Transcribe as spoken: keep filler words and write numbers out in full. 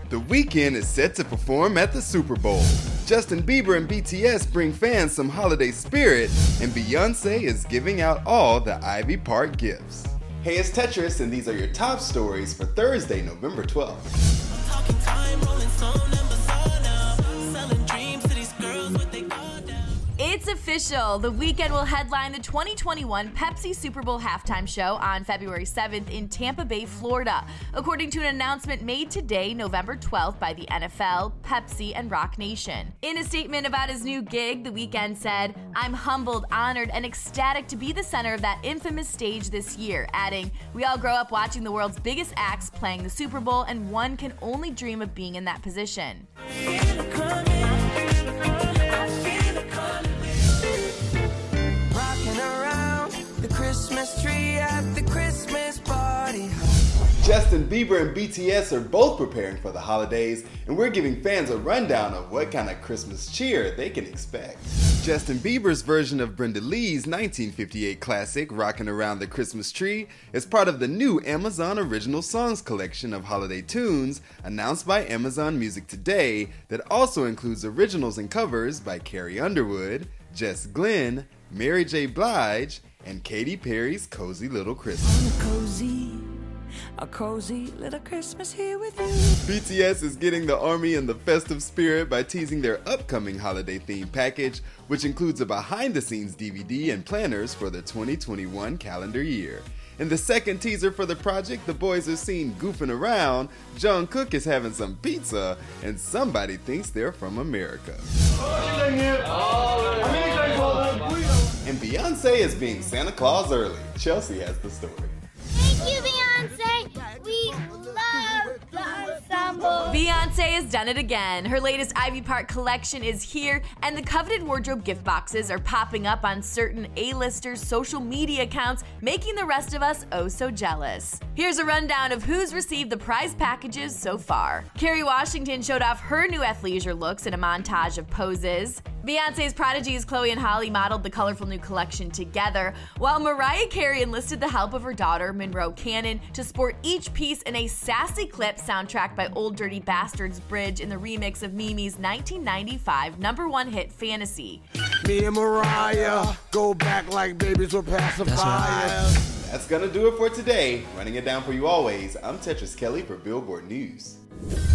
The Weeknd is set to perform at the Super Bowl. Justin Bieber and B T S bring fans some holiday spirit, and Beyonce is giving out all the Ivy Park gifts. Hey, it's Tetris, and these are your top stories for Thursday, November twelfth. It's official. The Weeknd will headline the twenty twenty-one Pepsi Super Bowl halftime show on February seventh in Tampa Bay, Florida, according to an announcement made today, November twelfth, by the N F L, Pepsi, and Roc Nation. In a statement about his new gig, The Weeknd said, "I'm humbled, honored, and ecstatic to be the center of that infamous stage this year," adding, "We all grow up watching the world's biggest acts playing the Super Bowl, and one can only dream of being in that position." Christmas tree at the Christmas party. Justin Bieber and B T S are both preparing for the holidays, and we're giving fans a rundown of what kind of Christmas cheer they can expect. Justin Bieber's version of Brenda Lee's nineteen fifty-eight classic, Rockin' Around the Christmas Tree, is part of the new Amazon Original Songs collection of holiday tunes announced by Amazon Music today that also includes originals and covers by Carrie Underwood, Jess Glynn, Mary J. Blige, and Katy Perry's Cozy Little Christmas. A cozy, a cozy little Christmas here with you. B T S is getting the army in the festive spirit by teasing their upcoming holiday-themed package, which includes a behind-the-scenes D V D and planners for the twenty twenty-one calendar year. In the second teaser for the project, the boys are seen goofing around, Jungkook is having some pizza, and somebody thinks they're from America. And Beyonce is being Santa Claus early. Chelsea has the story. Thank you, Beyonce. We love the ensemble. Beyonce has done it again. Her latest Ivy Park collection is here, and the coveted wardrobe gift boxes are popping up on certain A-listers' social media accounts, making the rest of us oh so jealous. Here's a rundown of who's received the prize packages so far. Kerry Washington showed off her new athleisure looks in a montage of poses. Beyonce's prodigies Chloe and Holly modeled the colorful new collection together, while Mariah Carey enlisted the help of her daughter, Monroe Cannon, to sport each piece in a sassy clip soundtracked by Old Dirty Bastard's Bridge in the remix of Mimi's nineteen ninety-five number one hit, Fantasy. Me and Mariah go back like babies with pacifiers. That's gonna do it for today. Running it down for you always, I'm Tetris Kelly for Billboard News.